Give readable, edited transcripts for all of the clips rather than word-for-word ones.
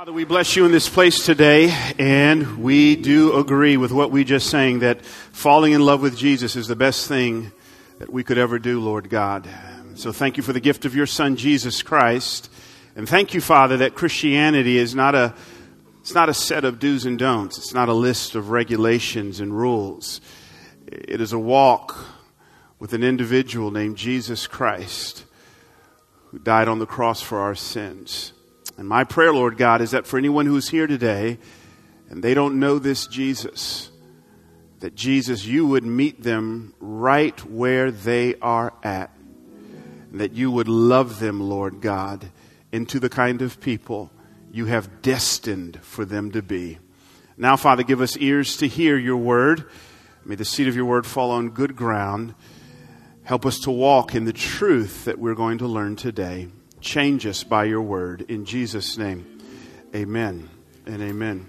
Father, we bless you in this place today, and we do agree with what we just sang, that falling in love with Jesus is the best thing that we could ever do, Lord God. So thank you for the gift of your Son, Jesus Christ. And thank you, Father, that Christianity is not a set of do's and don'ts. It's not a list of regulations and rules. It is a walk with an individual named Jesus Christ, who died on the cross for our sins. And my prayer, Lord God, is that for anyone who's here today and they don't know this Jesus, that Jesus, you would meet them right where they are at. And that you would love them, Lord God, into the kind of people you have destined for them to be. Now, Father, give us ears to hear your word. May the seed of your word fall on good ground. Help us to walk in the truth that we're going to learn today. Change us by your word. In Jesus' name, amen and amen.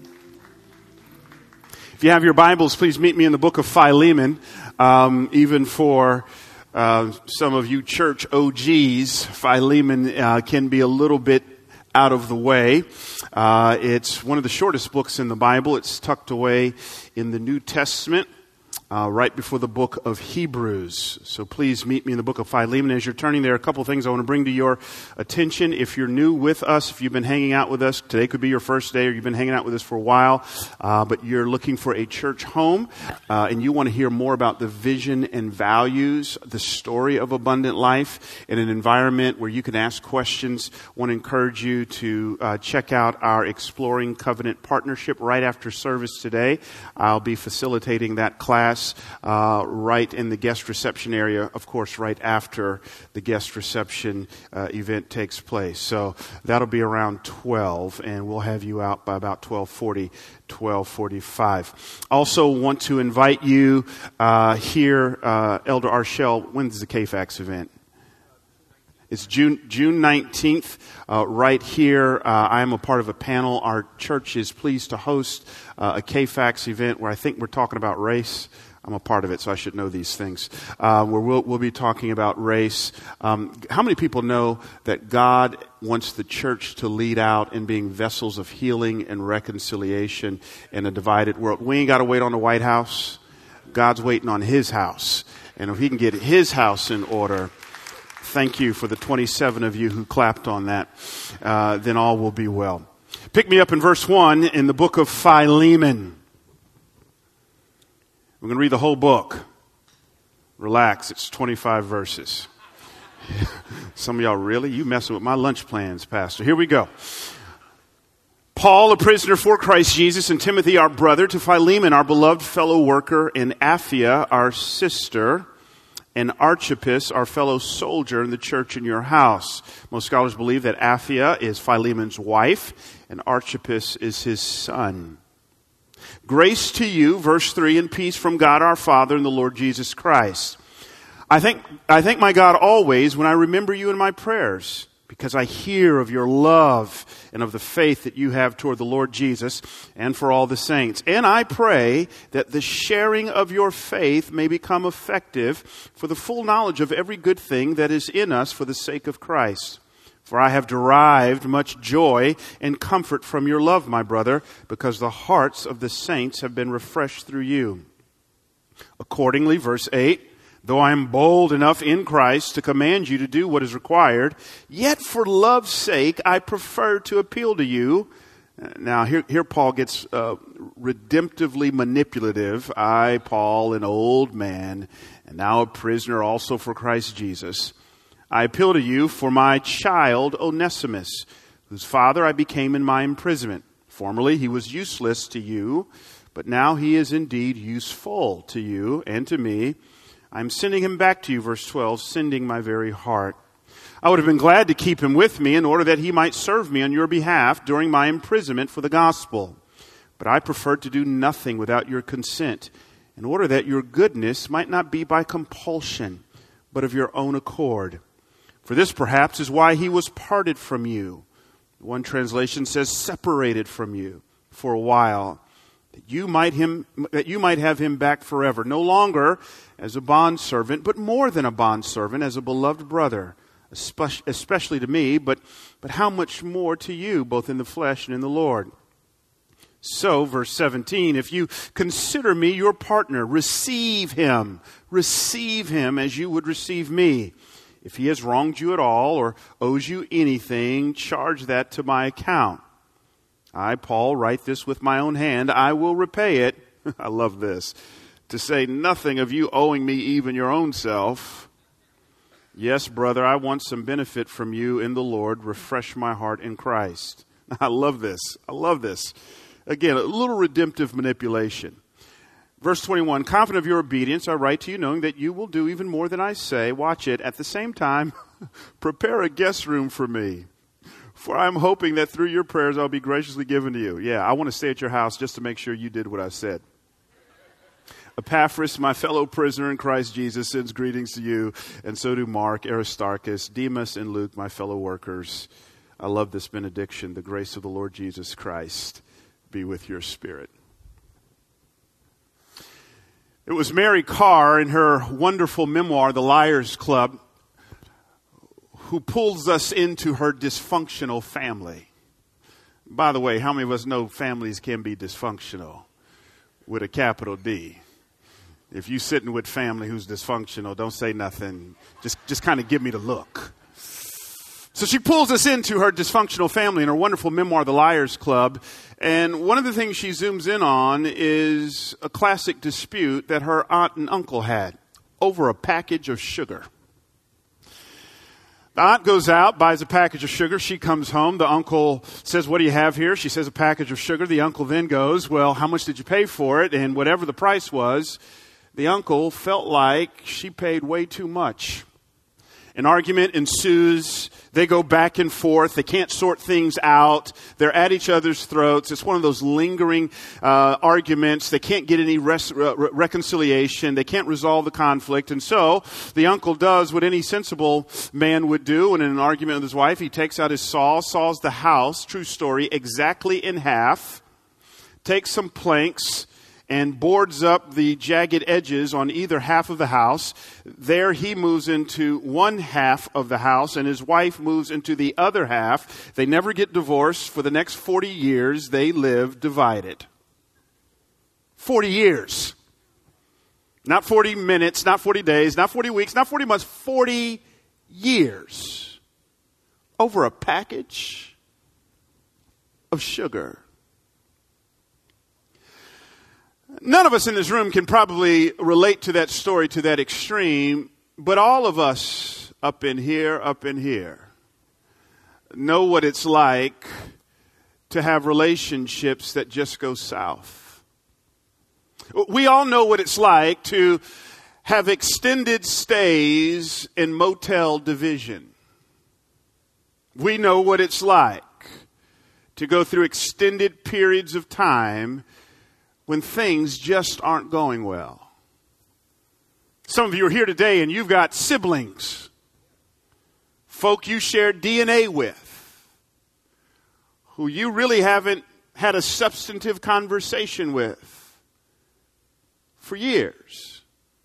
If you have your Bibles, please meet me in the book of Philemon. Even for some of you church OGs, Philemon can be a little bit out of the way. It's one of the shortest books in the Bible. It's tucked away in the New Testament. Right before the book of Hebrews. So please meet me in the book of Philemon. As you're turning there, a couple of things I want to bring to your attention. If you're new with us, if you've been hanging out with us, today could be your first day, or you've been hanging out with us for a while, but you're looking for a church home, and you want to hear more about the vision and values, the story of abundant life in an environment where you can ask questions, I want to encourage you to check out our Exploring Covenant Partnership right after service today. I'll be facilitating that class right in the guest reception area, of course, right after the guest reception event takes place. So that'll be around 12, and we'll have you out by about 12:40, 12:45. Also want to invite you here, Elder Arshell, when's the KFAX event? It's June 19th, right here. I am a part of a panel. Our church is pleased to host a KFAX event where I think we're talking about race. I'm a part of it, so I should know these things. Where we'll be talking about race. How many people know that God wants the church to lead out in being vessels of healing and reconciliation in a divided world? We ain't got to wait on the White House. God's waiting on His house. And if He can get His house in order, thank you for the 27 of you who clapped on that. Then all will be well. Pick me up in verse 1 in the book of Philemon. We're going to read the whole book. Relax, it's 25 verses. Some of y'all, really? You messing with my lunch plans, Pastor. Here we go. Paul, a prisoner for Christ Jesus, and Timothy, our brother, to Philemon, our beloved fellow worker, and Apphia, our sister, and Archippus, our fellow soldier in the church in your house. Most scholars believe that Apphia is Philemon's wife, and Archippus is his son. Grace to you, verse 3, and peace from God our Father and the Lord Jesus Christ. I thank my God always when I remember you in my prayers, because I hear of your love and of the faith that you have toward the Lord Jesus and for all the saints. And I pray that the sharing of your faith may become effective for the full knowledge of every good thing that is in us for the sake of Christ. For I have derived much joy and comfort from your love, my brother, because the hearts of the saints have been refreshed through you. Accordingly, verse 8, though I am bold enough in Christ to command you to do what is required, yet for love's sake I prefer to appeal to you. Now, here Paul gets redemptively manipulative. I, Paul, an old man, and now a prisoner also for Christ Jesus. I appeal to you for my child Onesimus, whose father I became in my imprisonment. Formerly he was useless to you, but now he is indeed useful to you and to me. I'm sending him back to you, verse 12, sending my very heart. I would have been glad to keep him with me in order that he might serve me on your behalf during my imprisonment for the gospel. But I preferred to do nothing without your consent, in order that your goodness might not be by compulsion, but of your own accord. For this perhaps is why he was parted from you. One translation says separated from you for a while, that you might have him back forever, no longer as a bondservant, but more than a bondservant, as a beloved brother, especially to me, but how much more to you, both in the flesh and in the Lord. So, verse 17, if you consider me your partner, receive him as you would receive me. If he has wronged you at all or owes you anything, charge that to my account. I, Paul, write this with my own hand. I will repay it. I love this. To say nothing of you owing me even your own self. Yes, brother, I want some benefit from you in the Lord. Refresh my heart in Christ. I love this. I love this. Again, a little redemptive manipulation. Verse 21, confident of your obedience, I write to you knowing that you will do even more than I say. Watch it. At the same time, prepare a guest room for me. For I'm hoping that through your prayers I'll be graciously given to you. Yeah, I want to stay at your house just to make sure you did what I said. Epaphras, my fellow prisoner in Christ Jesus, sends greetings to you, and so do Mark, Aristarchus, Demas, and Luke, my fellow workers. I love this benediction. The grace of the Lord Jesus Christ be with your spirit. It was Mary Karr in her wonderful memoir, The Liars Club, who pulls us into her dysfunctional family. By the way, how many of us know families can be dysfunctional with a capital D? If you're sitting with family who's dysfunctional, don't say nothing. Just kind of give me the look. So she pulls us into her dysfunctional family in her wonderful memoir, The Liars Club. And one of the things she zooms in on is a classic dispute that her aunt and uncle had over a package of sugar. The aunt goes out, buys a package of sugar. She comes home. The uncle says, what do you have here? She says, a package of sugar. The uncle then goes, well, how much did you pay for it? And whatever the price was, the uncle felt like she paid way too much. An argument ensues. They go back and forth. They can't sort things out. They're at each other's throats. It's one of those lingering arguments. They can't get any reconciliation. They can't resolve the conflict. And so the uncle does what any sensible man would do. And in an argument with his wife, he takes out his saw, saws the house, true story, exactly in half, takes some planks, and boards up the jagged edges on either half of the house. There he moves into one half of the house, and his wife moves into the other half. They never get divorced. For the next 40 years, they live divided. 40 years. Not 40 minutes, not 40 days, not 40 weeks, not 40 months, 40 years. Over a package of sugar. None of us in this room can probably relate to that story to that extreme, but all of us up in here, know what it's like to have relationships that just go south. We all know what it's like to have extended stays in motel division. We know what it's like to go through extended periods of time when things just aren't going well. Some of you are here today and you've got siblings, folk you share DNA with, who you really haven't had a substantive conversation with for years.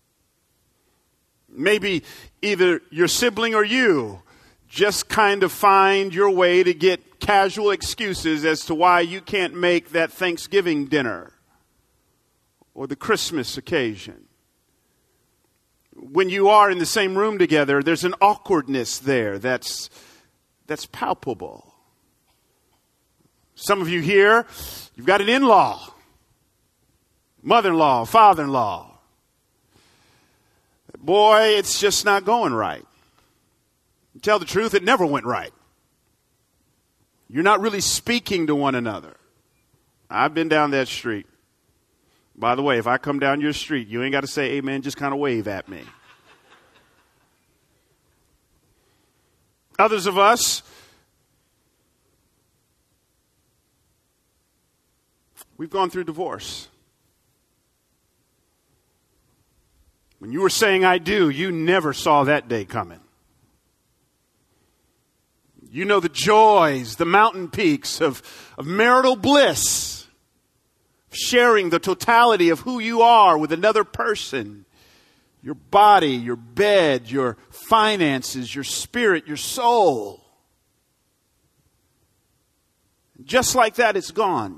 Maybe either your sibling or you just kind of find your way to get casual excuses as to why you can't make that Thanksgiving dinner or the Christmas occasion. When you are in the same room together, there's an awkwardness there that's palpable. Some of you here, you've got an in-law, mother-in-law, father-in-law. Boy, it's just not going right. To tell the truth, it never went right. You're not really speaking to one another. I've been down that street. By the way, if I come down your street, you ain't got to say amen, just kind of wave at me. Others of us, we've gone through divorce. When you were saying I do, you never saw that day coming. You know the joys, the mountain peaks of marital bliss, sharing the totality of who you are with another person. your body, your bed, your finances, your spirit, your soul. Just like that, it's gone.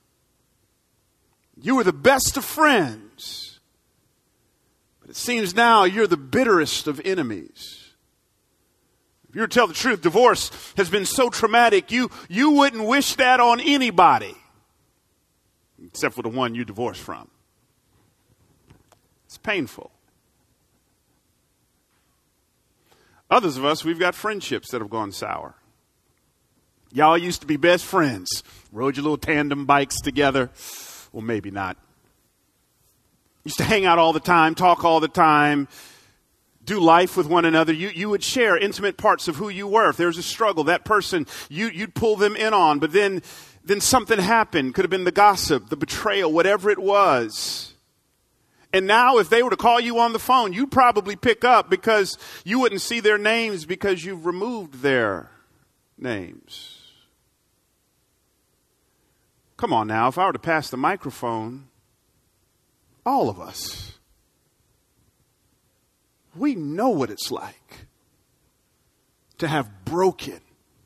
You were the best of friends, but it seems now you're the bitterest of enemies. If you were to tell the truth, divorce has been so traumatic, you wouldn't wish that on anybody, except for the one you divorced from. It's painful. Others of us, we've got friendships that have gone sour. Y'all used to be best friends. Rode your little tandem bikes together. Well, maybe not. Used to hang out all the time, talk all the time, do life with one another. You would share intimate parts of who you were. If there was a struggle, that person, you'd pull them in on. But then something happened. Could have been the gossip, the betrayal, whatever it was. And now if they were to call you on the phone, you'd probably pick up because you wouldn't see their names because you've removed their names. Come on now, if I were to pass the microphone, all of us, we know what it's like to have broken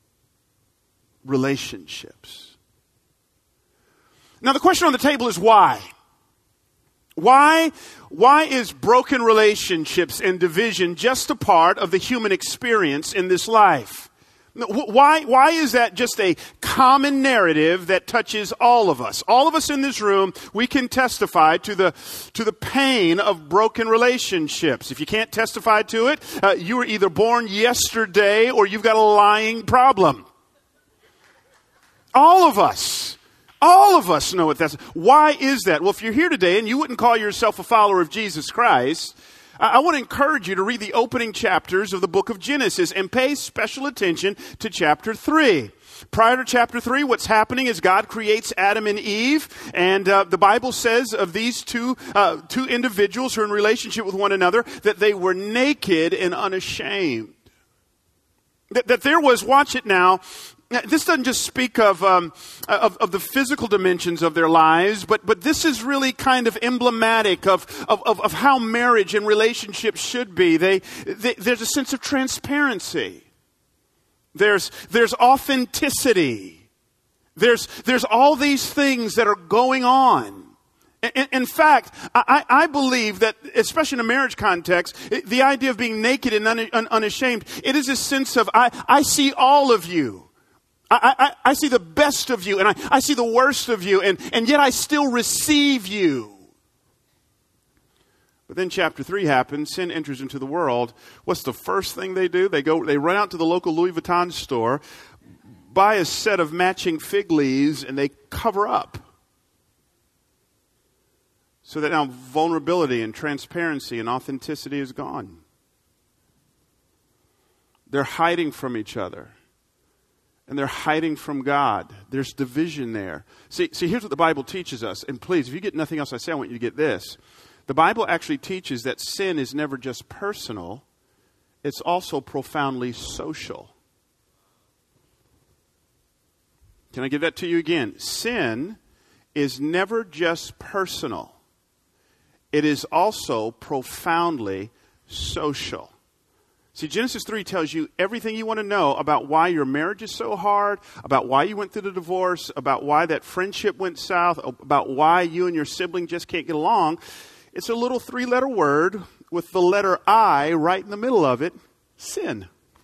relationships. Now the question on the table is why? Why is broken relationships and division just a part of the human experience in this life? Why is that just a common narrative that touches all of us? All of us in this room, we can testify to the pain of broken relationships. If you can't testify to it, you were either born yesterday or you've got a lying problem. All of us know what that's. Why is that? Well, if you're here today and you wouldn't call yourself a follower of Jesus Christ, I want to encourage you to read the opening chapters of the book of Genesis and pay special attention to chapter 3. Prior to chapter 3, what's happening is God creates Adam and Eve, and the Bible says of these two individuals who are in relationship with one another that they were naked and unashamed. That there was, watch it now, this doesn't just speak of the physical dimensions of their lives, but this is really kind of emblematic of how marriage and relationships should be. There's a sense of transparency. There's authenticity. There's all these things that are going on. In fact, I believe that, especially in a marriage context, the idea of being naked and unashamed, it is a sense of, I see all of you. I see the best of you, and I see the worst of you, and yet I still receive you. But then chapter 3 happens, sin enters into the world. What's the first thing they do? They run out to the local Louis Vuitton store, buy a set of matching fig leaves, and they cover up. So that now vulnerability and transparency and authenticity is gone. They're hiding from each other. And they're hiding from God. There's division there. See, here's what the Bible teaches us. And please, if you get nothing else I say, I want you to get this. The Bible actually teaches that sin is never just personal. It's also profoundly social. Can I give that to you again? Sin is never just personal. It is also profoundly social. See, Genesis 3 tells you everything you want to know about why your marriage is so hard, about why you went through the divorce, about why that friendship went south, about why you and your sibling just can't get along. It's a little 3-letter word with the letter I right in the middle of it, sin.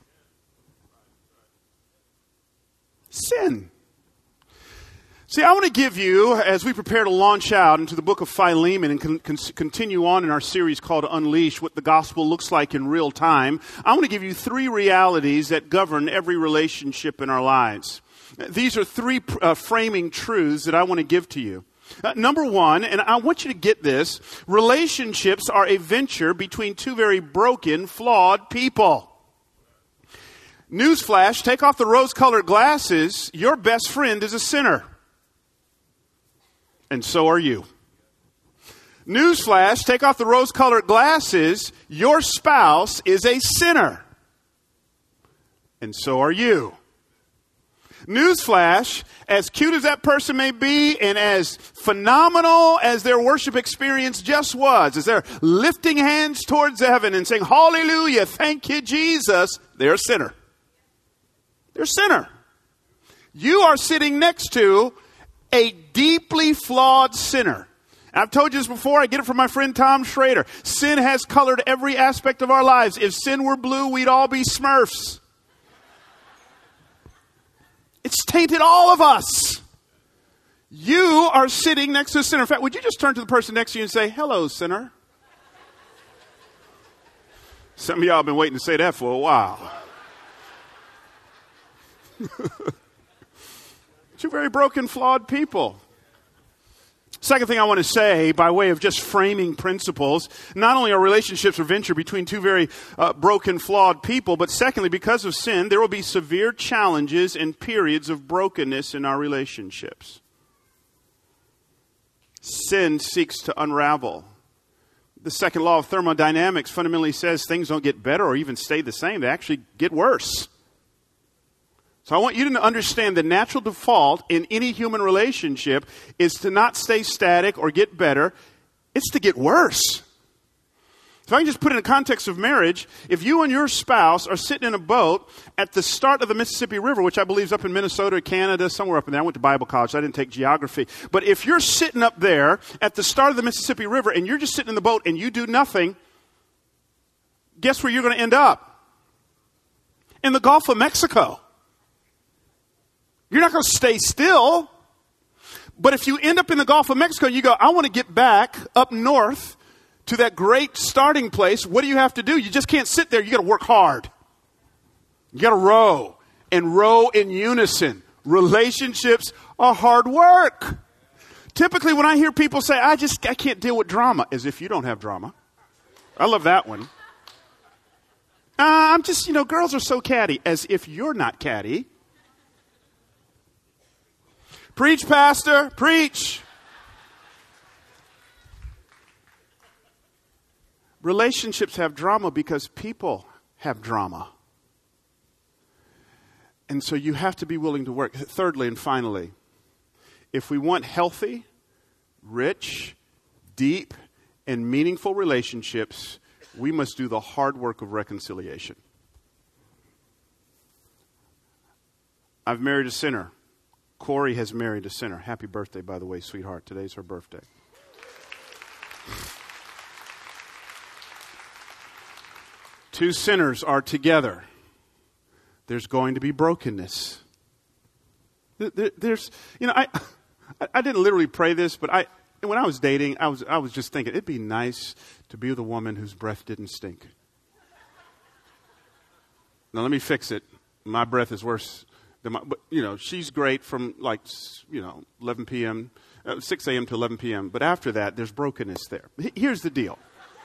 Sin. See, I want to give you, as we prepare to launch out into the book of Philemon and continue on in our series called Unleash, what the gospel looks like in real time, I want to give you 3 realities that govern every relationship in our lives. These are 3 framing truths that I want to give to you. Number 1, and I want you to get this, relationships are a venture between 2 very broken, flawed people. Newsflash, take off the rose-colored glasses, your best friend is a sinner. And so are you. Newsflash, take off the rose-colored glasses. Your spouse is a sinner. And so are you. Newsflash, as cute as that person may be and as phenomenal as their worship experience just was, as they're lifting hands towards heaven and saying, hallelujah, thank you, Jesus, they're a sinner. They're a sinner. You are sitting next to a deeply flawed sinner. I've told you this before. I get it from my friend Tom Schrader. Sin has colored every aspect of our lives. If sin were blue, we'd all be Smurfs. It's tainted all of us. You are sitting next to a sinner. In fact, would you just turn to the person next to you and say, hello, sinner? Some of y'all have been waiting to say that for a while. Two very broken, flawed people. Second thing I want to say, by way of just framing principles, not only are relationships a venture between two very broken, flawed people, but secondly, because of sin, there will be severe challenges and periods of brokenness in our relationships. Sin seeks to unravel. The second law of thermodynamics fundamentally says things don't get better or even stay the same. They actually get worse. So I want you to understand the natural default in any human relationship is to not stay static or get better. It's to get worse. If I can just put it in the context of marriage, if you and your spouse are sitting in a boat at the start of the Mississippi River, which I believe is up in Minnesota, Canada, somewhere up in there. I went to Bible college, so I didn't take geography. But if you're sitting up there at the start of the Mississippi River and you're just sitting in the boat and you do nothing, guess where you're going to end up? In the Gulf of Mexico. You're not going to stay still. But if you end up in the Gulf of Mexico, you go, I want to get back up north to that great starting place. What do you have to do? You just can't sit there. You got to work hard. You got to row and row in unison. Relationships are hard work. Typically when I hear people say, I can't deal with drama, as if you don't have drama. I love that one. I'm just, girls are so catty, as if you're not catty. Preach, pastor, preach. Relationships have drama because people have drama. And so you have to be willing to work. Thirdly and finally, if we want healthy, rich, deep, and meaningful relationships, we must do the hard work of reconciliation. I've married a sinner. Corey has married a sinner. Happy birthday, by the way, sweetheart. Today's her birthday. Two sinners are together. There's going to be brokenness. There's, I didn't literally pray this, but when I was dating, I was just thinking it'd be nice to be with a woman whose breath didn't stink. Now let me fix it. My breath is worse. But, she's great from 11 p.m., 6 a.m. to 11 p.m. But after that, there's brokenness there. Here's the deal.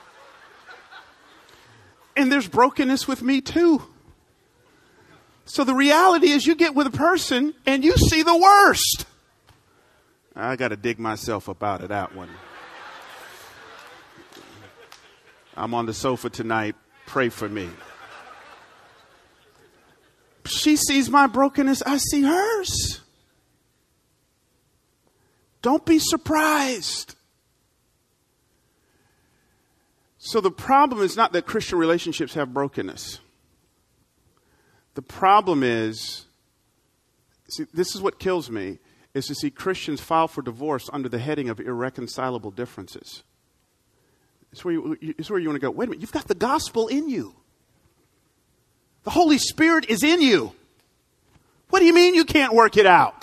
And there's brokenness with me too. So the reality is you get with a person and you see the worst. I got to dig myself up out of that one. I'm on the sofa tonight. Pray for me. She sees my brokenness. I see hers. Don't be surprised. So the problem is not that Christian relationships have brokenness. The problem is, this is what kills me, is to see Christians file for divorce under the heading of irreconcilable differences. It's where you want to go, wait a minute, you've got the gospel in you. The Holy Spirit is in you. What do you mean you can't work it out?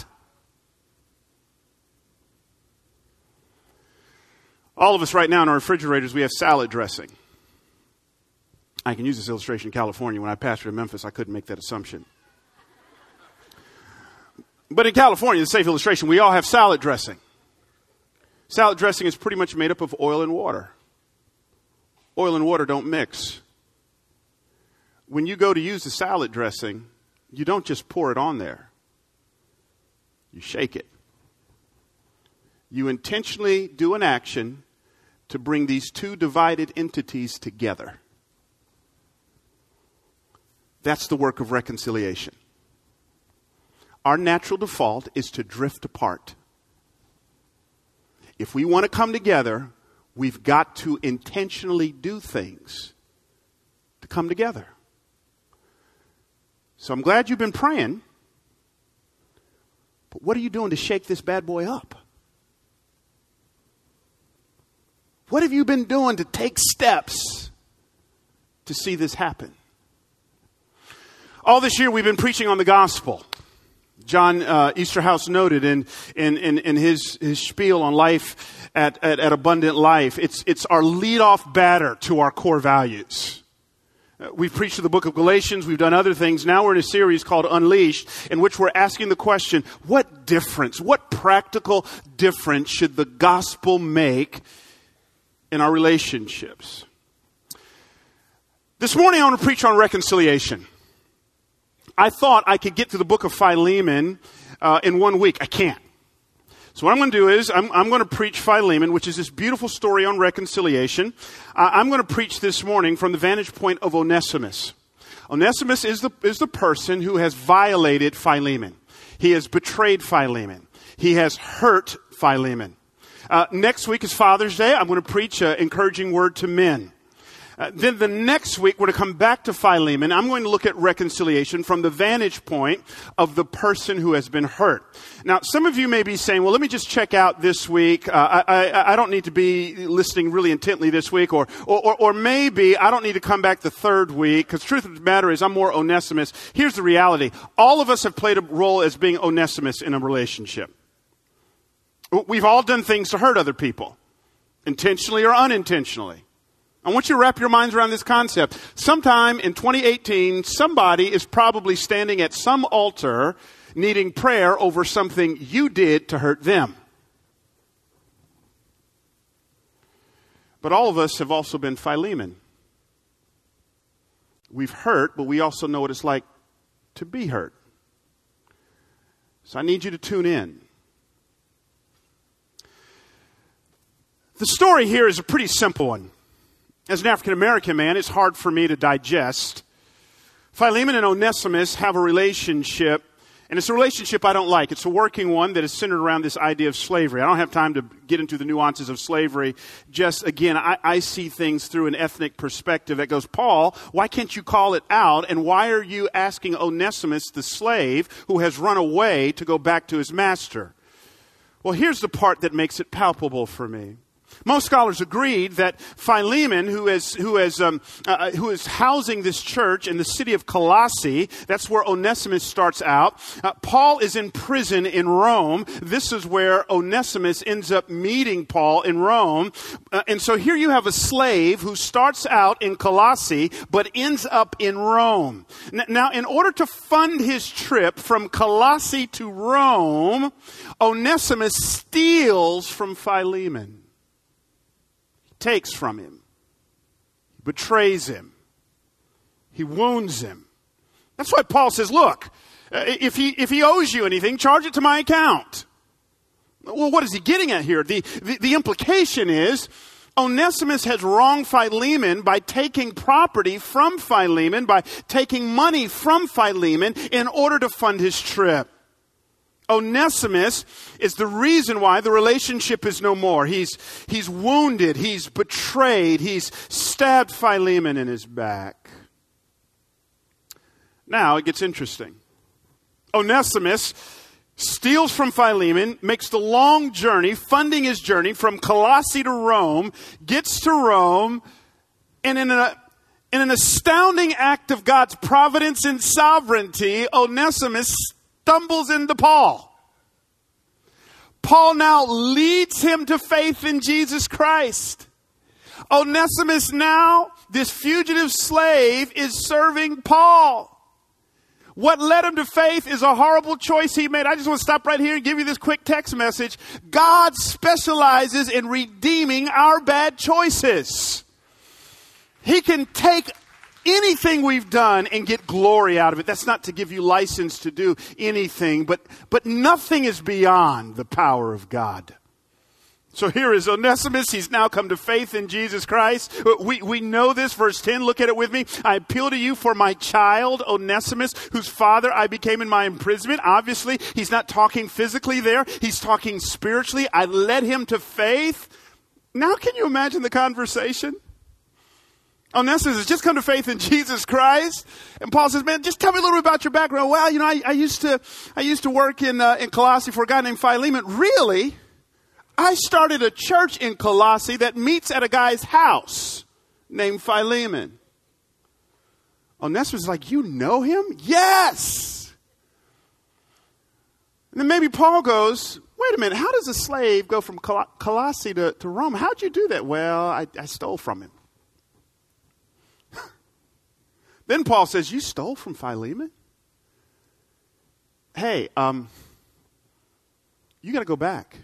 All of us right now in our refrigerators, we have salad dressing. I can use this illustration in California. When I pastored in Memphis, I couldn't make that assumption. But in California, the safe illustration, we all have salad dressing. Salad dressing is pretty much made up of oil and water. Oil and water don't mix. When you go to use the salad dressing, you don't just pour it on there. You shake it. You intentionally do an action to bring these two divided entities together. That's the work of reconciliation. our natural default is to drift apart. If we want to come together, we've got to intentionally do things to come together. So I'm glad you've been praying, but what are you doing to shake this bad boy up? What have you been doing to take steps to see this happen? All this year we've been preaching on the gospel. John Easterhouse noted in his spiel on life at Abundant Life, it's our lead-off batter to our core values. We've preached the book of Galatians. We've done other things. Now we're in a series called Unleashed, in which we're asking the question, what difference, what practical difference should the gospel make in our relationships? This morning I want to preach on reconciliation. I thought I could get to the book of Philemon in 1 week. I can't. So what I'm going to do is I'm going to preach Philemon, which is this beautiful story on reconciliation. I'm going to preach this morning from the vantage point of Onesimus. Onesimus is the person who has violated Philemon. He has betrayed Philemon. He has hurt Philemon. Next week is Father's Day. I'm going to preach an encouraging word to men. Then the next week, we're going to come back to Philemon. I'm going to look at reconciliation from the vantage point of the person who has been hurt. Now, some of you may be saying, well, let me just check out this week. I don't need to be listening really intently this week. Or maybe I don't need to come back the third week, because the truth of the matter is I'm more Onesimus. Here's the reality. All of us have played a role as being Onesimus in a relationship. We've all done things to hurt other people, intentionally or unintentionally. I want you to wrap your minds around this concept. Sometime in 2018, somebody is probably standing at some altar needing prayer over something you did to hurt them. But all of us have also been Philemon. We've hurt, but we also know what it's like to be hurt. So I need you to tune in. The story here is a pretty simple one. As an African-American man, it's hard for me to digest. Philemon and Onesimus have a relationship, and it's a relationship I don't like. It's a working one that is centered around this idea of slavery. I don't have time to get into the nuances of slavery. Just, again, I see things through an ethnic perspective that goes, Paul, why can't you call it out? And why are you asking Onesimus, the slave, who has run away, to go back to his master? Well, here's the part that makes it palpable for me. Most scholars agreed that Philemon, who is housing this church in the city of Colossae, that's where Onesimus starts out. Paul is in prison in Rome. This is where Onesimus ends up meeting Paul in Rome. And so here you have a slave who starts out in Colossae, but ends up in Rome. Now, in order to fund his trip from Colossae to Rome, Onesimus steals from Philemon. Takes from him. He betrays him. He wounds him. That's why Paul says, look, if he owes you anything, charge it to my account. Well, what is he getting at here? The implication is Onesimus has wronged Philemon by taking property from Philemon, by taking money from Philemon in order to fund his trip. Onesimus is the reason why the relationship is no more. He's wounded. He's betrayed. He's stabbed Philemon in his back. Now it gets interesting. Onesimus steals from Philemon, makes the long journey, funding his journey from Colossae to Rome, gets to Rome, and in an astounding act of God's providence and sovereignty, Onesimus stumbles into Paul. Paul now leads him to faith in Jesus Christ. Onesimus now, this fugitive slave, is serving Paul. What led him to faith is a horrible choice he made. I just want to stop right here and give you this quick text message. God specializes in redeeming our bad choices. He can take anything we've done and get glory out of it. That's not to give you license to do anything, but nothing is beyond the power of God. So here is Onesimus. He's now come to faith in Jesus Christ. We know this. Verse 10, look at it with me. I appeal to you for my child, Onesimus, whose father I became in my imprisonment. Obviously, he's not talking physically there. He's talking spiritually. I led him to faith. Now can you imagine the conversation? Onesimus has just come to faith in Jesus Christ. And Paul says, man, just tell me a little bit about your background. Well, you know, I used to work in Colossae for a guy named Philemon. Really? I started a church in Colossae that meets at a guy's house named Philemon. Onesimus is like, you know him? Yes. And then maybe Paul goes, wait a minute, how does a slave go from Colossae to Rome? How'd you do that? Well, I stole from him. Then Paul says, you stole from Philemon? Hey, you got to go back.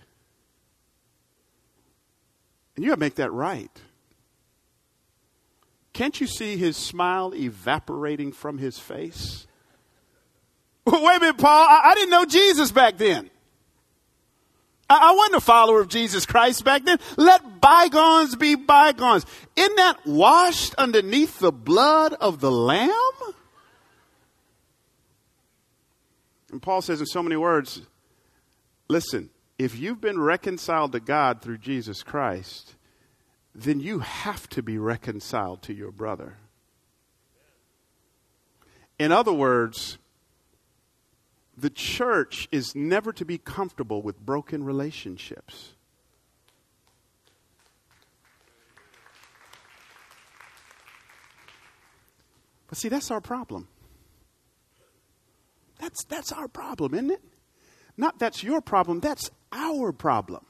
And you got to make that right. Can't you see his smile evaporating from his face? Wait a minute, Paul. I didn't know Jesus back then. I wasn't a follower of Jesus Christ back then. Let bygones be bygones. Isn't that washed underneath the blood of the Lamb? And Paul says in so many words, listen, if you've been reconciled to God through Jesus Christ, then you have to be reconciled to your brother. In other words, the church is never to be comfortable with broken relationships. But see, that's our problem. That's our problem, isn't it? Not that's your problem, that's our problem.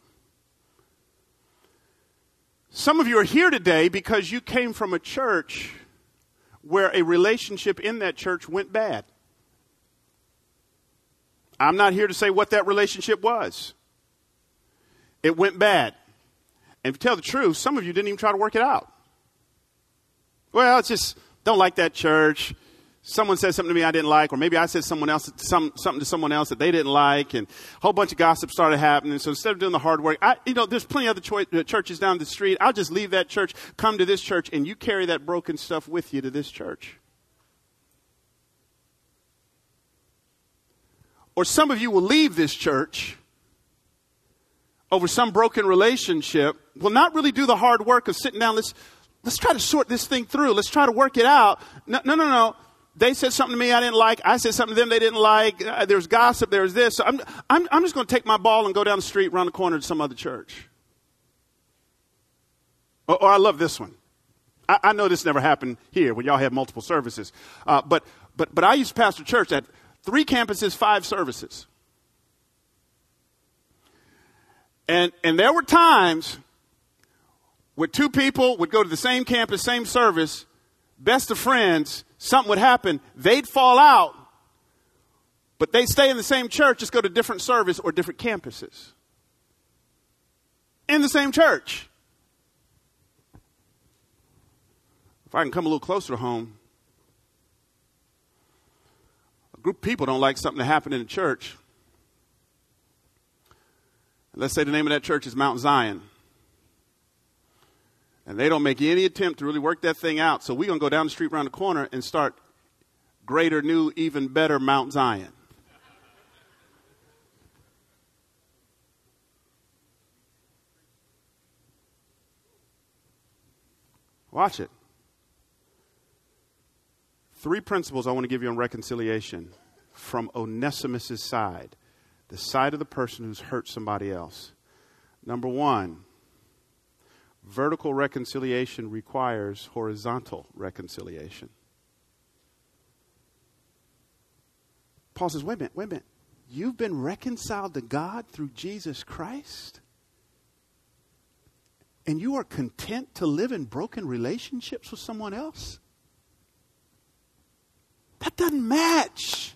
Some of you are here today because you came from a church where a relationship in that church went bad. I'm not here to say what that relationship was. It went bad. And to tell the truth, some of you didn't even try to work it out. Well, it's just, don't like that church. Someone said something to me I didn't like, or maybe I said something to someone else that they didn't like, and a whole bunch of gossip started happening. So instead of doing the hard work, there's plenty of other churches down the street. I'll just leave that church, come to this church, and you carry that broken stuff with you to this church. Or some of you will leave this church over some broken relationship, will not really do the hard work of sitting down. Let's try to sort this thing through. Let's try to work it out. No. They said something to me I didn't like. I said something to them they didn't like. There's gossip. There's this. So I'm just going to take my ball and go down the street, around the corner to some other church. Or I love this one. I know this never happened here when y'all have multiple services. But I used to pastor church at 3 campuses, 5 services. And there were times where 2 people would go to the same campus, same service, best of friends, something would happen, they'd fall out, but they'd stay in the same church, just go to different service or different campuses. In the same church. If I can come a little closer to home, a group of people don't like something to happen in the church. Let's say the name of that church is Mount Zion. And they don't make any attempt to really work that thing out. So we're going to go down the street around the corner and start greater, new, even better Mount Zion. Watch it. 3 principles I want to give you on reconciliation from Onesimus' side. The side of the person who's hurt somebody else. Number 1. Vertical reconciliation requires horizontal reconciliation. Paul says, wait a minute. You've been reconciled to God through Jesus Christ? And you are content to live in broken relationships with someone else? That doesn't match.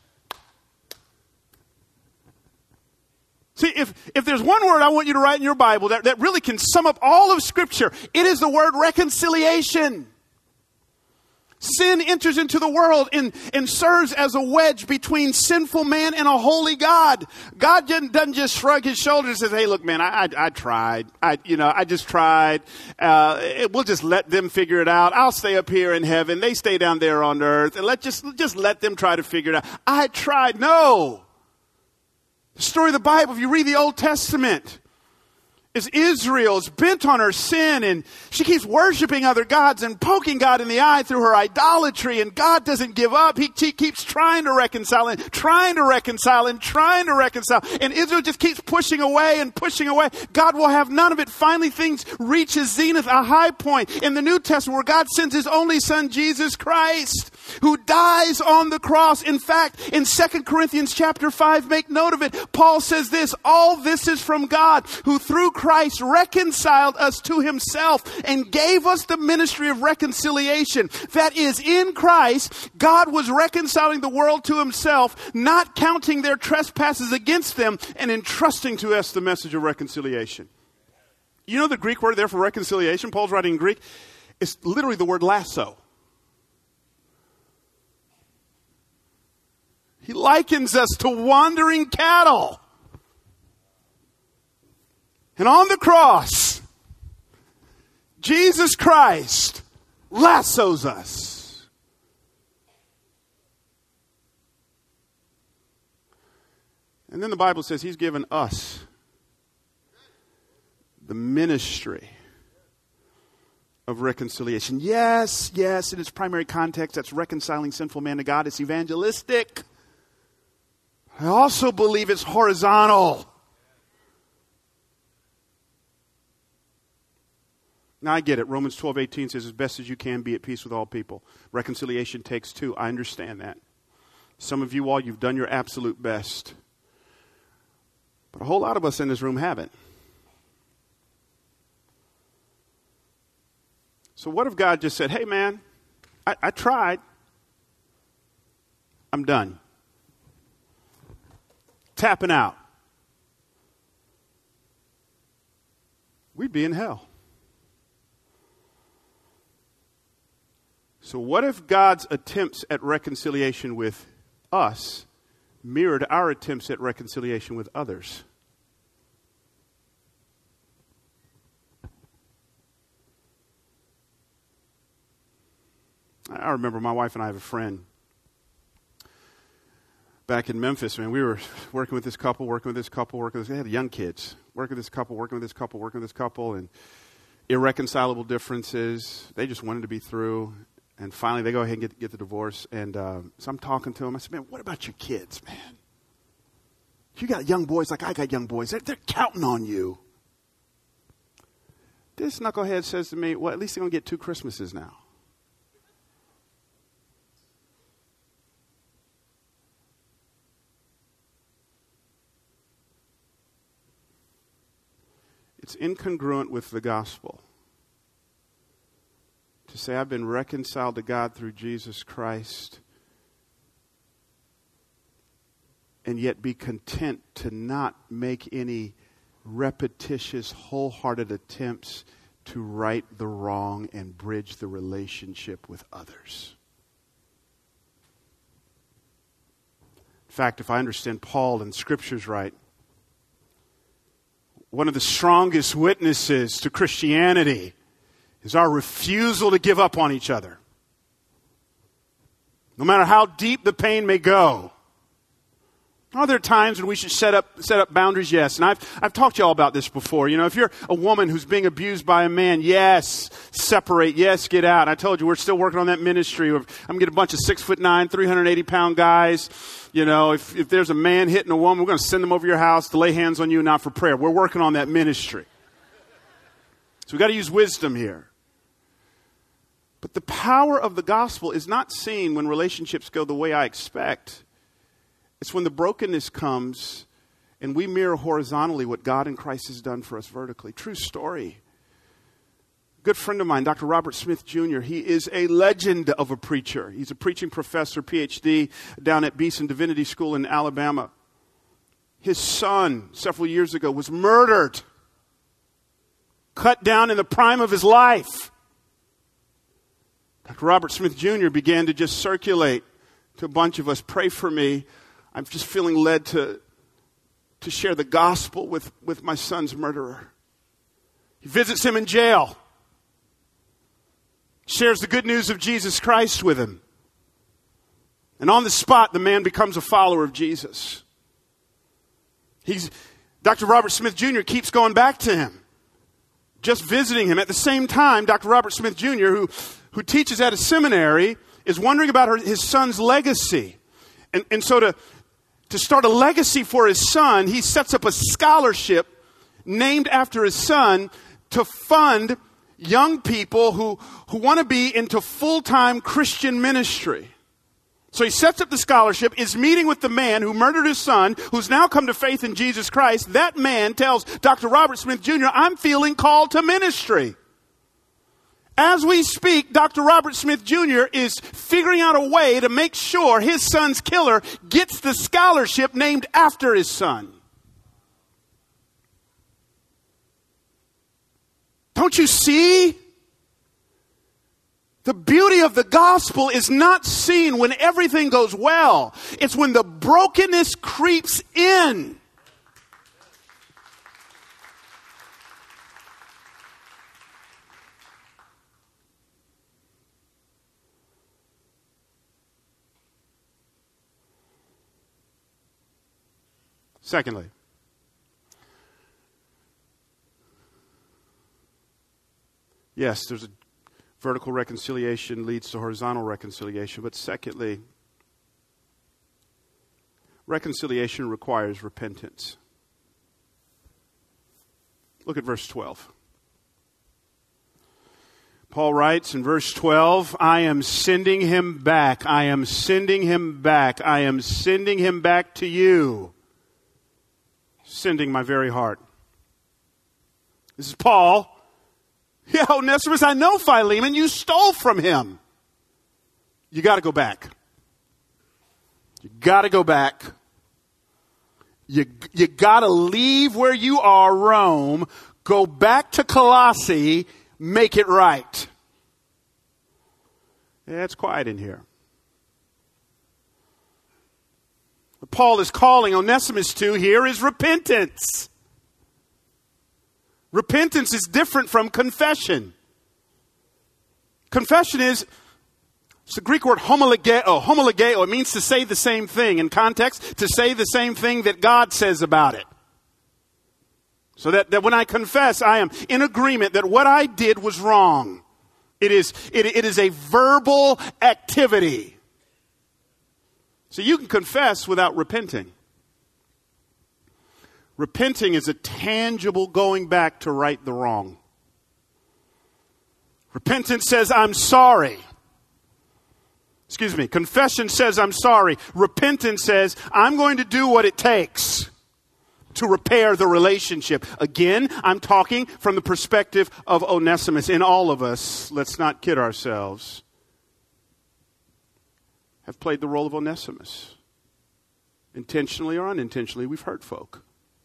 See, if there's one word I want you to write in your Bible that really can sum up all of Scripture, it is the word reconciliation. Sin enters into the world and serves as a wedge between sinful man and a holy God. God doesn't just shrug his shoulders and say, hey, look, man, I tried. I just tried. We'll just let them figure it out. I'll stay up here in heaven. They stay down there on earth. And just let them try to figure it out. I tried. No. The story of the Bible, if you read the Old Testament, is Israel's bent on her sin, and she keeps worshiping other gods and poking God in the eye through her idolatry, and God doesn't give up. He keeps trying to reconcile and trying to reconcile and trying to reconcile. And Israel just keeps pushing away and pushing away. God will have none of it. Finally, things reach a zenith, a high point in the New Testament where God sends his only son, Jesus Christ, who dies on the cross. In fact, in 2 Corinthians chapter 5, make note of it, Paul says this, all this is from God, who through Christ reconciled us to himself and gave us the ministry of reconciliation. That is, in Christ, God was reconciling the world to himself, not counting their trespasses against them, and entrusting to us the message of reconciliation. You know the Greek word there for reconciliation? Paul's writing in Greek. It's literally the word lasso. He likens us to wandering cattle. And on the cross, Jesus Christ lassos us. And then the Bible says he's given us the ministry of reconciliation. Yes, in its primary context, that's reconciling sinful man to God. It's evangelistic. I also believe it's horizontal. Now I get it. Romans 12:18 says, as best as you can, be at peace with all people. Reconciliation takes two. I understand that. Some of you all, you've done your absolute best. But a whole lot of us in this room haven't. So what if God just said, hey man, I tried. I'm done. Tapping out. We'd be in hell. So what if God's attempts at reconciliation with us mirrored our attempts at reconciliation with others? I remember my wife and I have a friend back in Memphis, man. We were working with this couple, they had young kids, working with this couple, and irreconcilable differences. They just wanted to be through. And finally, they go ahead and get the divorce. And so I'm talking to them. I said, man, what about your kids, man? You got young boys like I got young boys. They're counting on you. This knucklehead says to me, well, at least they're going to get 2 Christmases now. It's incongruent with the gospel to say I've been reconciled to God through Jesus Christ and yet be content to not make any repetitious, wholehearted attempts to right the wrong and bridge the relationship with others. In fact, if I understand Paul and Scripture's right, one of the strongest witnesses to Christianity is our refusal to give up on each other. No matter how deep the pain may go. Are there times when we should set up boundaries? Yes. And I've talked to you all about this before. You know, if you're a woman who's being abused by a man, yes, separate. Yes, get out. I told you we're still working on that ministry. I'm going to get a bunch of 6'9", 380-pound guys. You know, if there's a man hitting a woman, we're going to send them over your house to lay hands on you and not for prayer. We're working on that ministry. So we've got to use wisdom here. But the power of the gospel is not seen when relationships go the way I expect. It's when the brokenness comes and we mirror horizontally what God in Christ has done for us vertically. True story. A good friend of mine, Dr. Robert Smith Jr., he is a legend of a preacher. He's a preaching professor, PhD, down at Beeson Divinity School in Alabama. His son, several years ago, was murdered, cut down in the prime of his life. Dr. Robert Smith Jr. began to just circulate to a bunch of us. Pray for me. I'm just feeling led to share the gospel with my son's murderer. He visits him in jail. Shares the good news of Jesus Christ with him. And on the spot, the man becomes a follower of Jesus. Dr. Robert Smith Jr. keeps going back to him, just visiting him. At the same time, Dr. Robert Smith Jr., who teaches at a seminary, is wondering about his son's legacy. And so to start a legacy for his son, he sets up a scholarship named after his son to fund young people who want to be into full-time Christian ministry. So he sets up the scholarship, is meeting with the man who murdered his son, who's now come to faith in Jesus Christ. That man tells Dr. Robert Smith Jr., I'm feeling called to ministry. As we speak, Dr. Robert Smith Jr. is figuring out a way to make sure his son's killer gets the scholarship named after his son. Don't you see? The beauty of the gospel is not seen when everything goes well. It's when the brokenness creeps in. Secondly, yes, there's a vertical reconciliation leads to horizontal reconciliation. But secondly, reconciliation requires repentance. Look at verse 12. Paul writes in verse 12, I am sending him back. I am sending him back. I am sending him back to you. Sending my very heart. This is Paul. Yeah, Onesimus, I know Philemon. You stole from him. You got to go back. You got to go back. You got to leave where you are, Rome. Go back to Colossae. Make it right. Yeah, it's quiet in here. What Paul is calling Onesimus to here is repentance. Repentance is different from confession. Confession it's the Greek word homologeo. Homologeo, it means to say the same thing. In context, to say the same thing that God says about it. So that when I confess, I am in agreement that what I did was wrong. It is a verbal activity. So you can confess without repenting. Repenting is a tangible going back to right the wrong. Repentance says, I'm sorry. Confession says, I'm sorry. Repentance says, I'm going to do what it takes to repair the relationship. Again, I'm talking from the perspective of Onesimus. In all of us, let's not kid ourselves, have played the role of Onesimus. Intentionally or unintentionally, we've hurt folk.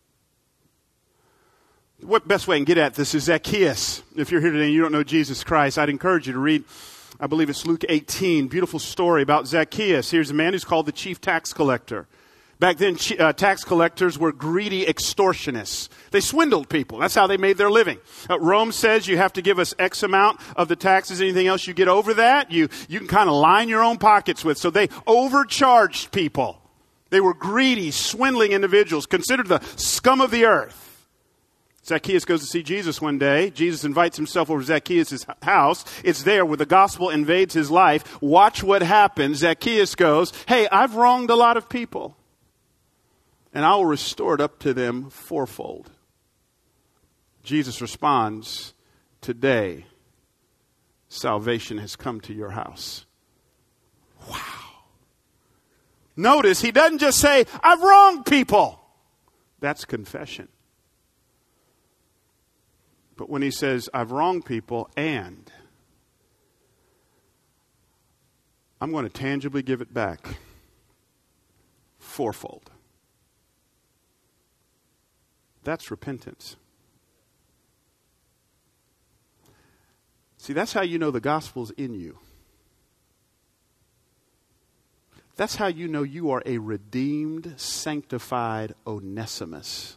What best way I can get at this is Zacchaeus. If you're here today and you don't know Jesus Christ, I'd encourage you to read, I believe it's Luke 18, beautiful story about Zacchaeus. Here's a man who's called the chief tax collector. Back then, tax collectors were greedy extortionists. They swindled people. That's how they made their living. Rome says you have to give us X amount of the taxes. Anything else you get over that, you can kind of line your own pockets with. So they overcharged people. They were greedy, swindling individuals, considered the scum of the earth. Zacchaeus goes to see Jesus one day. Jesus invites himself over to Zacchaeus' house. It's there where the gospel invades his life. Watch what happens. Zacchaeus goes, hey, I've wronged a lot of people, and I will restore it up to them fourfold. Jesus responds, today, salvation has come to your house. Wow. Notice, he doesn't just say, I've wronged people. That's confession. But when he says, I've wronged people and I'm going to tangibly give it back fourfold. That's repentance. See, that's how you know the gospel's in you. That's how you know you are a redeemed, sanctified Onesimus.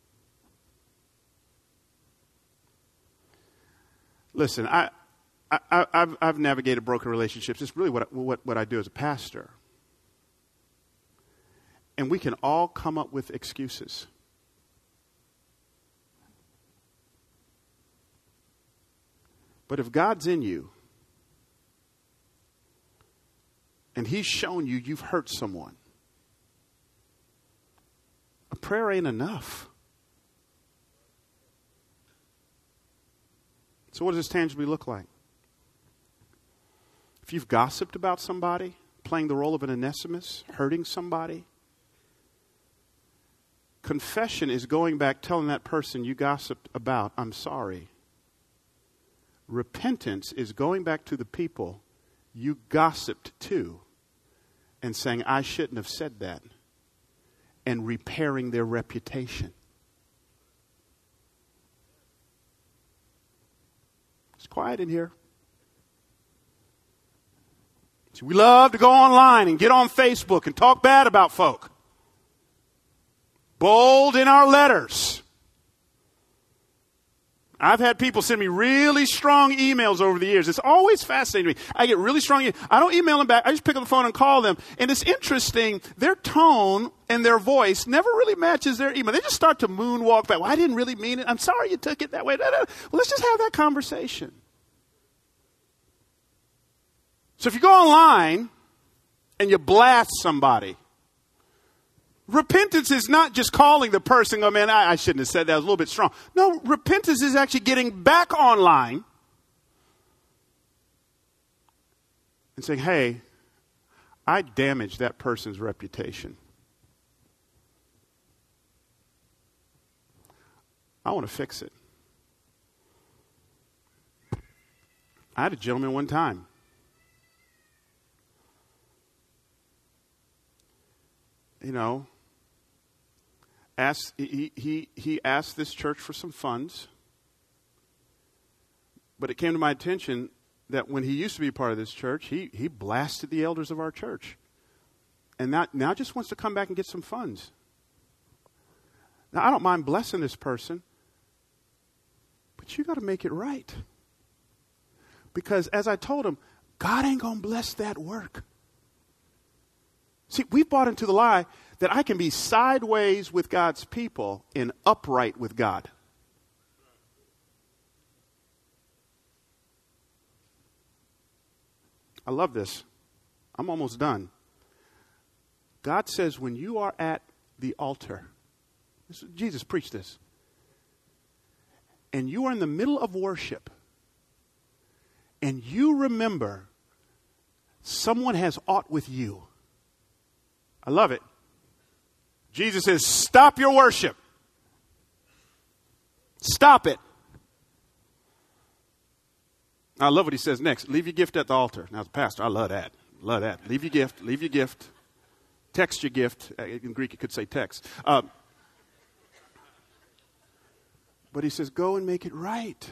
Listen, I've navigated broken relationships. It's really what I do as a pastor. And we can all come up with excuses. But if God's in you, and He's shown you you've hurt someone, a prayer ain't enough. So what does this tangibly look like? If you've gossiped about somebody, playing the role of an Onesimus, hurting somebody, confession is going back, telling that person you gossiped about, I'm sorry. Repentance is going back to the people you gossiped to and saying, I shouldn't have said that, and repairing their reputation. It's quiet in here. See, we love to go online and get on Facebook and talk bad about folk. Bold in our letters. I've had people send me really strong emails over the years. It's always fascinating to me. I get really strong. I don't email them back. I just pick up the phone and call them. And it's interesting. Their tone and their voice never really matches their email. They just start to moonwalk back. Well, I didn't really mean it. I'm sorry you took it that way. Well, let's just have that conversation. So if you go online and you blast somebody, repentance is not just calling the person, oh man, I shouldn't have said that, I was a little bit strong. No, repentance is actually getting back online and saying, hey, I damaged that person's reputation. I want to fix it. I had a gentleman one time. He asked this church for some funds, but it came to my attention that when he used to be part of this church, he blasted the elders of our church, and now just wants to come back and get some funds. Now, I don't mind blessing this person, but you got to make it right, because as I told him, God ain't going to bless that work. See, we've bought into the lie that I can be sideways with God's people and upright with God. I love this. I'm almost done. God says when you are at the altar, Jesus preached this, and you are in the middle of worship, and you remember someone has aught with you. I love it. Jesus says, stop your worship. Stop it. I love what he says next. Leave your gift at the altar. Now, as a pastor, I love that. Love that. Leave your gift. Leave your gift. Text your gift. In Greek, it could say text. But he says, go and make it right.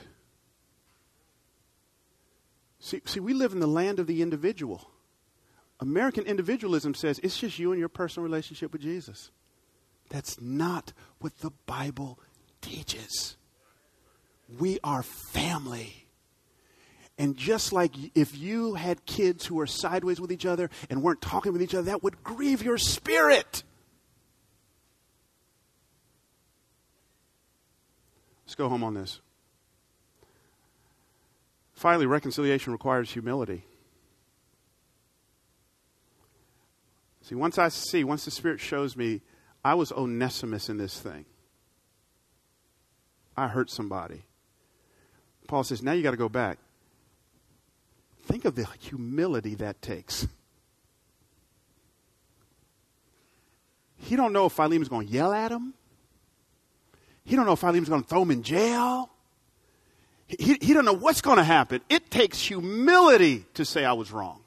See, we live in the land of the individual. American individualism says it's just you and your personal relationship with Jesus. That's not what the Bible teaches. We are family. And just like if you had kids who were sideways with each other and weren't talking with each other, that would grieve your spirit. Let's go home on this. Finally, reconciliation requires humility. See, once the Spirit shows me I was Onesimus in this thing, I hurt somebody. Paul says, now you got to go back. Think of the humility that takes. He don't know if Philemon's going to yell at him. He don't know if Philemon's going to throw him in jail. He don't know what's going to happen. It takes humility to say I was wrong.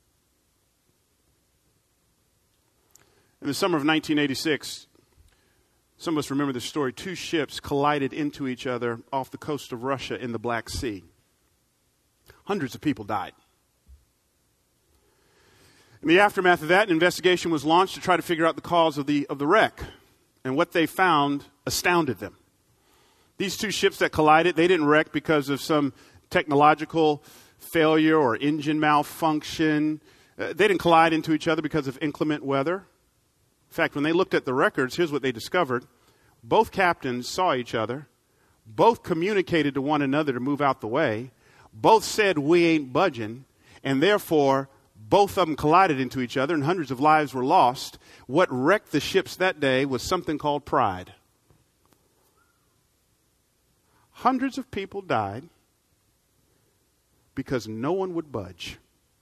In the summer of 1986, some of us remember this story. 2 ships collided into each other off the coast of Russia in the Black Sea. Hundreds of people died. In the aftermath of that, an investigation was launched to try to figure out the cause of the wreck. And what they found astounded them. These two ships that collided, they didn't wreck because of some technological failure or engine malfunction. They didn't collide into each other because of inclement weather. In fact, when they looked at the records, here's what they discovered. Both captains saw each other. Both communicated to one another to move out the way. Both said, we ain't budging. And therefore, both of them collided into each other and hundreds of lives were lost. What wrecked the ships that day was something called pride. Hundreds of people died because no one would budge.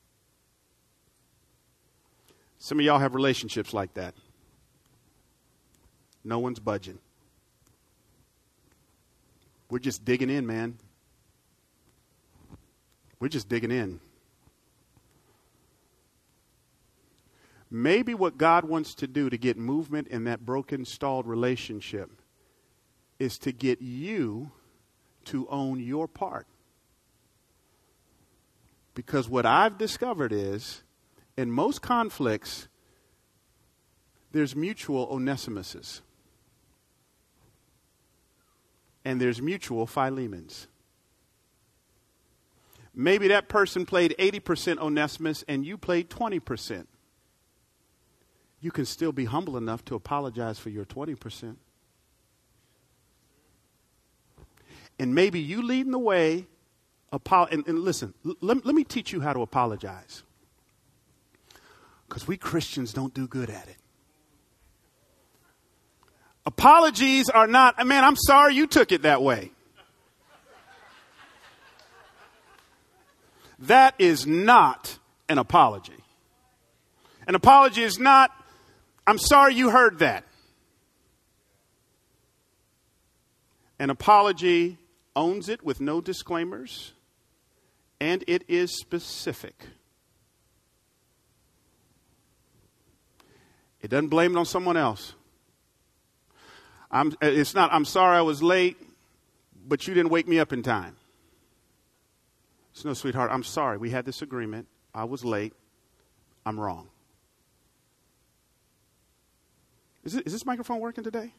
Some of y'all have relationships like that. No one's budging. We're just digging in, man. We're just digging in. Maybe what God wants to do to get movement in that broken, stalled relationship is to get you to own your part. Because what I've discovered is, in most conflicts, there's mutual Onesimuses. And there's mutual Philemons. Maybe that person played 80% Onesimus and you played 20%. You can still be humble enough to apologize for your 20%. And maybe you leading the way, and listen, let me teach you how to apologize. Because we Christians don't do good at it. Apologies are not, man, I'm sorry you took it that way. That is not an apology. An apology is not, I'm sorry you heard that. An apology owns it with no disclaimers, and it is specific. It doesn't blame it on someone else. It's not, I'm sorry I was late, but you didn't wake me up in time. It's no, sweetheart, I'm sorry. We had this agreement. I was late. I'm wrong. Is this microphone working today?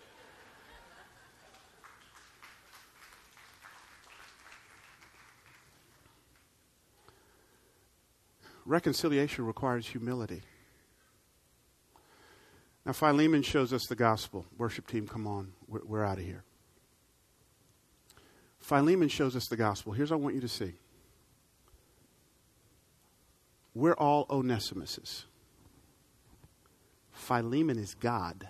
Reconciliation requires humility. Now, Philemon shows us the gospel. Worship team, come on. We're out of here. Philemon shows us the gospel. Here's what I want you to see. We're all Onesimuses. Philemon is God,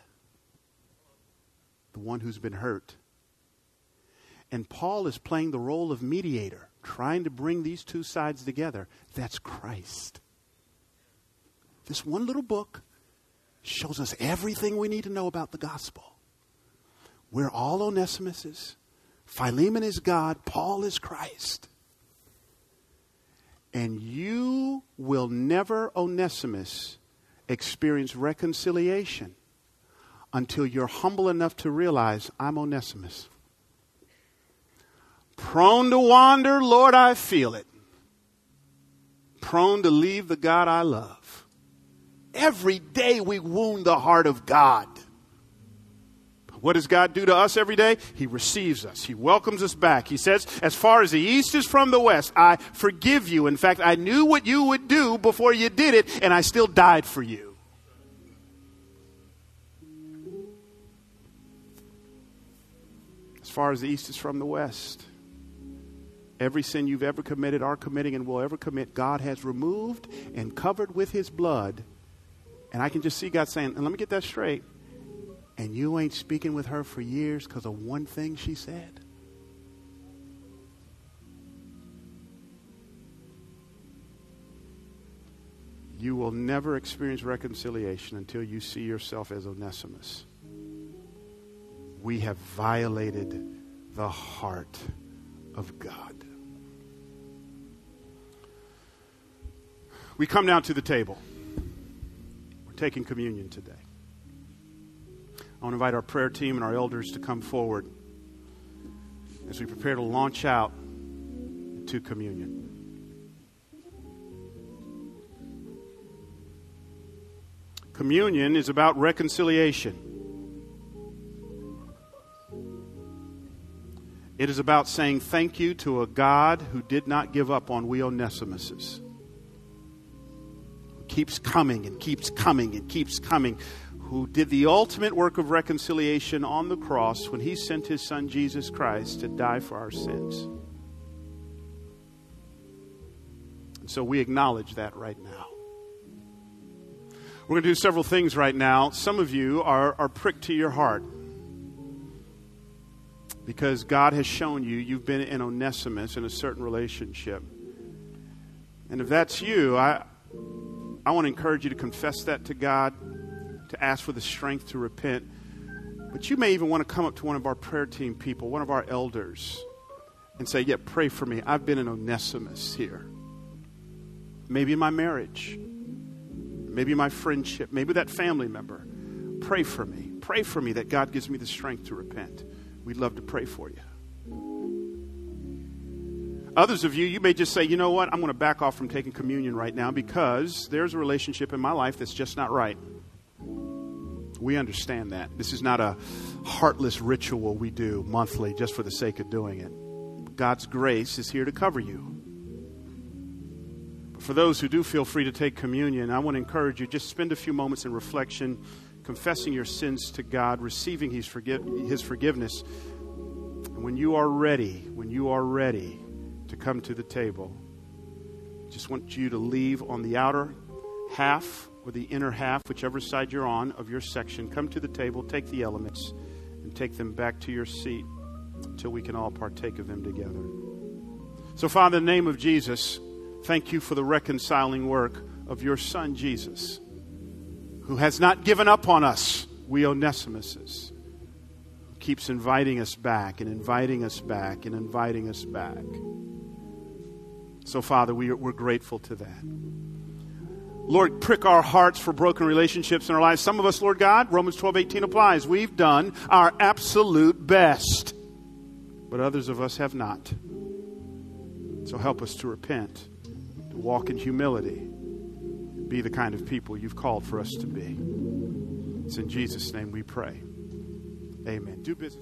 the one who's been hurt. And Paul is playing the role of mediator, trying to bring these two sides together. That's Christ. This one little book shows us everything we need to know about the gospel. We're all Onesimuses. Philemon is God. Paul is Christ. And you will never, Onesimus, experience reconciliation until you're humble enough to realize, I'm Onesimus. Prone to wander, Lord, I feel it. Prone to leave the God I love. Every day we wound the heart of God. What does God do to us every day? He receives us. He welcomes us back. He says, as far as the east is from the west, I forgive you. In fact, I knew what you would do before you did it, and I still died for you. As far as the east is from the west, every sin you've ever committed, are committing, and will ever commit, God has removed and covered with his blood. And I can just see God saying, and let me get that straight, and you ain't speaking with her for years because of one thing she said? You will never experience reconciliation until you see yourself as Onesimus. We have violated the heart of God. We come now to the table. We're taking communion today. I want to invite our prayer team and our elders to come forward as we prepare to launch out into communion. Communion is about reconciliation. It is about saying thank you to a God who did not give up on we Onesimuses. Who keeps coming and keeps coming and keeps coming. Who did the ultimate work of reconciliation on the cross when he sent his son Jesus Christ to die for our sins. And so we acknowledge that right now. We're going to do several things right now. Some of you are pricked to your heart because God has shown you you've been an Onesimus in a certain relationship. And if that's you, I want to encourage you to confess that to God, to ask for the strength to repent. But you may even want to come up to one of our prayer team people, one of our elders, and say, yeah, pray for me. I've been an Onesimus here. Maybe in my marriage. Maybe my friendship. Maybe that family member. Pray for me. Pray for me that God gives me the strength to repent. We'd love to pray for you. Others of you, you may just say, you know what? I'm going to back off from taking communion right now because there's a relationship in my life that's just not right. We understand that. This is not a heartless ritual we do monthly just for the sake of doing it. God's grace is here to cover you. But for those who do feel free to take communion, I want to encourage you, just spend a few moments in reflection, confessing your sins to God, receiving His forgiveness. And when you are ready to come to the table, I just want you to leave on the outer half or the inner half, whichever side you're on of your section. Come to the table, take the elements, and take them back to your seat until we can all partake of them together. So, Father, in the name of Jesus, thank you for the reconciling work of your Son, Jesus, who has not given up on us, we Onesimuses, who keeps inviting us back and inviting us back and inviting us back. So, Father, we're grateful to that. Lord, prick our hearts for broken relationships in our lives. Some of us, Lord God, Romans 12:18 applies. We've done our absolute best, but others of us have not. So help us to repent, to walk in humility, be the kind of people you've called for us to be. It's in Jesus' name we pray. Amen. Do business.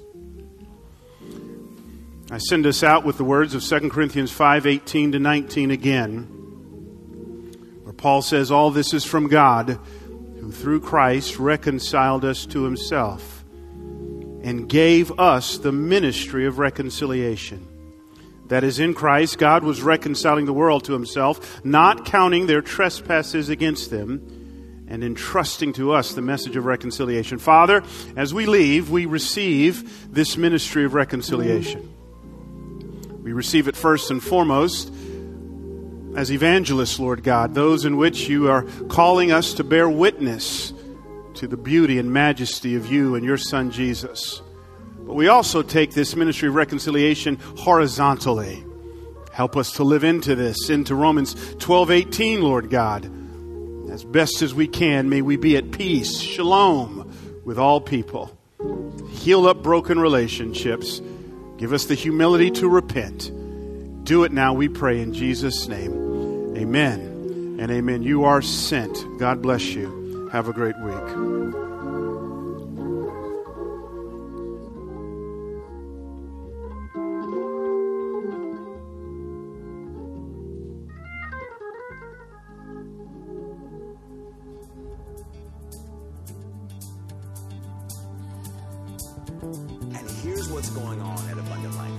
I send us out with the words of 2 Corinthians 5:18 to 19 again, where Paul says, all this is from God, who through Christ reconciled us to himself and gave us the ministry of reconciliation. That is, in Christ, God was reconciling the world to himself, not counting their trespasses against them, and entrusting to us the message of reconciliation. Father, as we leave, we receive this ministry of reconciliation. We receive it first and foremost as evangelists, Lord God, those in which you are calling us to bear witness to the beauty and majesty of you and your Son, Jesus. But we also take this ministry of reconciliation horizontally. Help us to live into this, into Romans 12:18, Lord God. As best as we can, may we be at peace, shalom, with all people. Heal up broken relationships. Give us the humility to repent. Do it now, we pray, in Jesus' name. Amen and amen. You are sent. God bless you. Have a great week. And here's what's going on at Abundant Life.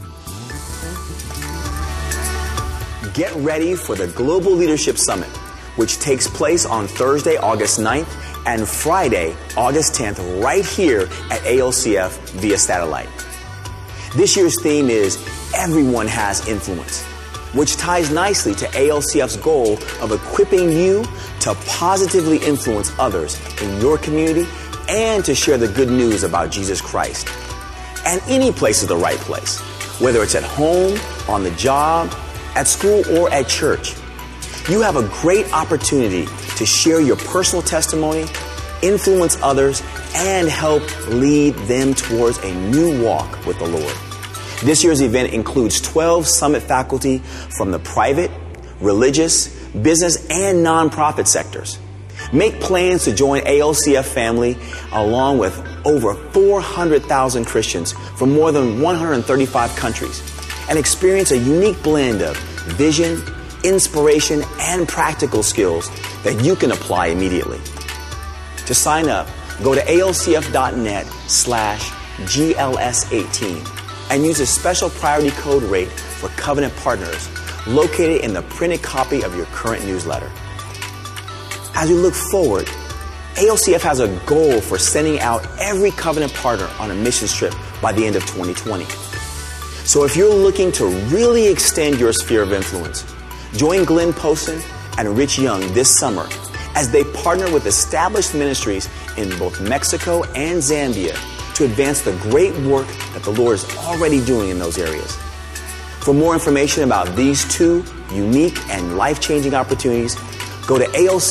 Get ready for the Global Leadership Summit, which takes place on Thursday, August 9th and Friday, August 10th, right here at ALCF via satellite. This year's theme is Everyone Has Influence, which ties nicely to ALCF's goal of equipping you to positively influence others in your community and to share the good news about Jesus Christ. And any place is the right place, whether it's at home, on the job, at school, or at church. You have a great opportunity to share your personal testimony, influence others, and help lead them towards a new walk with the Lord. This year's event includes 12 summit faculty from the private, religious, business, and nonprofit sectors. Make plans to join ALCF family along with over 400,000 Christians from more than 135 countries and experience a unique blend of vision, inspiration, and practical skills that you can apply immediately. To sign up, go to alcf.net/GLS18 and use a special priority code rate for Covenant partners located in the printed copy of your current newsletter. As we look forward, ALCF has a goal for sending out every Covenant partner on a missions trip by the end of 2020. So if you're looking to really extend your sphere of influence, join Glenn Poston and Rich Young this summer as they partner with established ministries in both Mexico and Zambia to advance the great work that the Lord is already doing in those areas. For more information about these two unique and life-changing opportunities, go to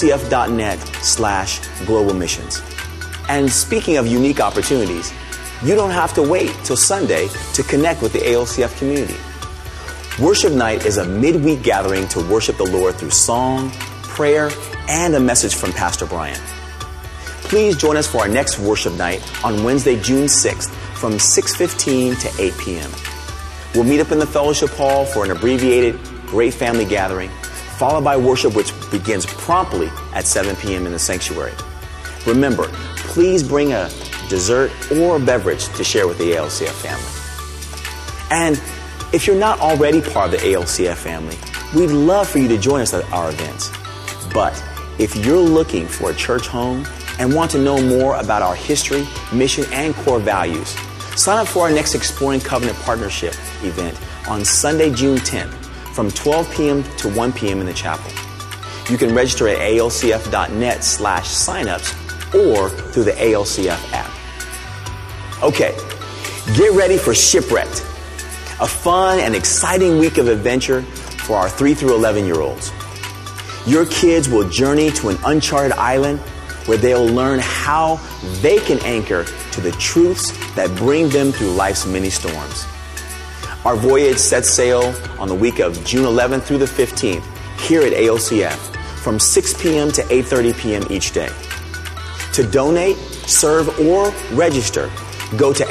alcf.net/global missions. And speaking of unique opportunities, you don't have to wait till Sunday to connect with the ALCF community. Worship Night is a midweek gathering to worship the Lord through song, prayer, and a message from Pastor Brian. Please join us for our next worship night on Wednesday, June 6th from 6:15 to 8 p.m. We'll meet up in the fellowship hall for an abbreviated Great Family Gathering, followed by worship which begins promptly at 7 p.m. in the sanctuary. Remember, please bring a dessert or a beverage to share with the ALCF family. And if you're not already part of the ALCF family, we'd love for you to join us at our events. But if you're looking for a church home and want to know more about our history, mission, and core values, sign up for our next Exploring Covenant Partnership event on Sunday, June 10th from 12 p.m. to 1 p.m. in the chapel. You can register at alcf.net/signups or through the ALCF app. Okay, get ready for Shipwrecked, a fun and exciting week of adventure for our 3 through 11-year-olds. Your kids will journey to an uncharted island where they'll learn how they can anchor to the truths that bring them through life's many storms. Our voyage sets sail on the week of June 11th through the 15th here at ALCF from 6 p.m. to 8:30 p.m. each day. To donate, serve, or register, go to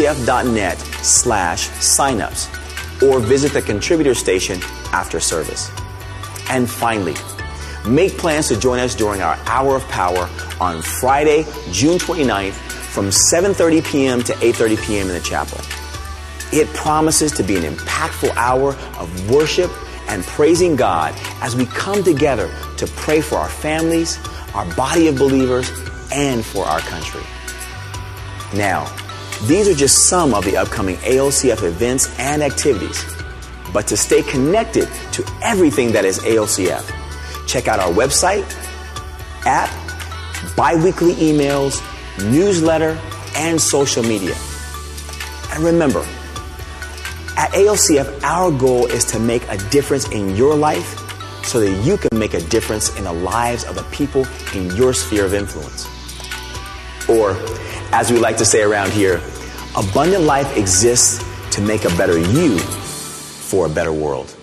alcf.net/signups or visit the contributor station after service. And finally, make plans to join us during our Hour of Power on Friday, June 29th from 7:30 p.m. to 8:30 p.m. in the chapel. It promises to be an impactful hour of worship and praising God as we come together to pray for our families, our body of believers, and for our country. Now, these are just some of the upcoming ALCF events and activities. But to stay connected to everything that is ALCF, check out our website, app, bi-weekly emails, newsletter, and social media. And remember, at ALCF, our goal is to make a difference in your life so that you can make a difference in the lives of the people in your sphere of influence. Or, as we like to say around here, abundant life exists to make a better you for a better world.